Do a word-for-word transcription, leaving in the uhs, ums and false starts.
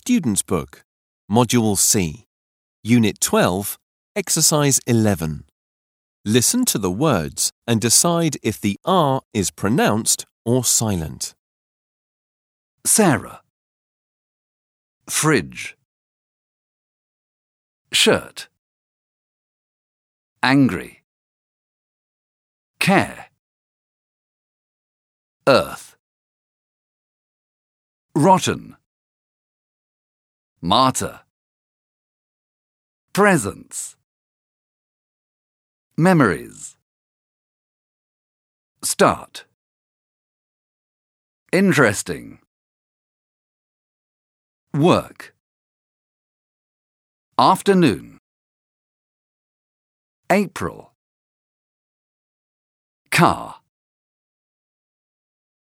Student's Book, Module C, Unit twelve, Exercise eleven. Listen to the words and decide if the R is pronounced or silent. Sarah. Fridge. Shirt. Angry. Care. Earth. Rotten. Martyr. Presents. Memories. Start. Interesting. Work. Afternoon. April. Car.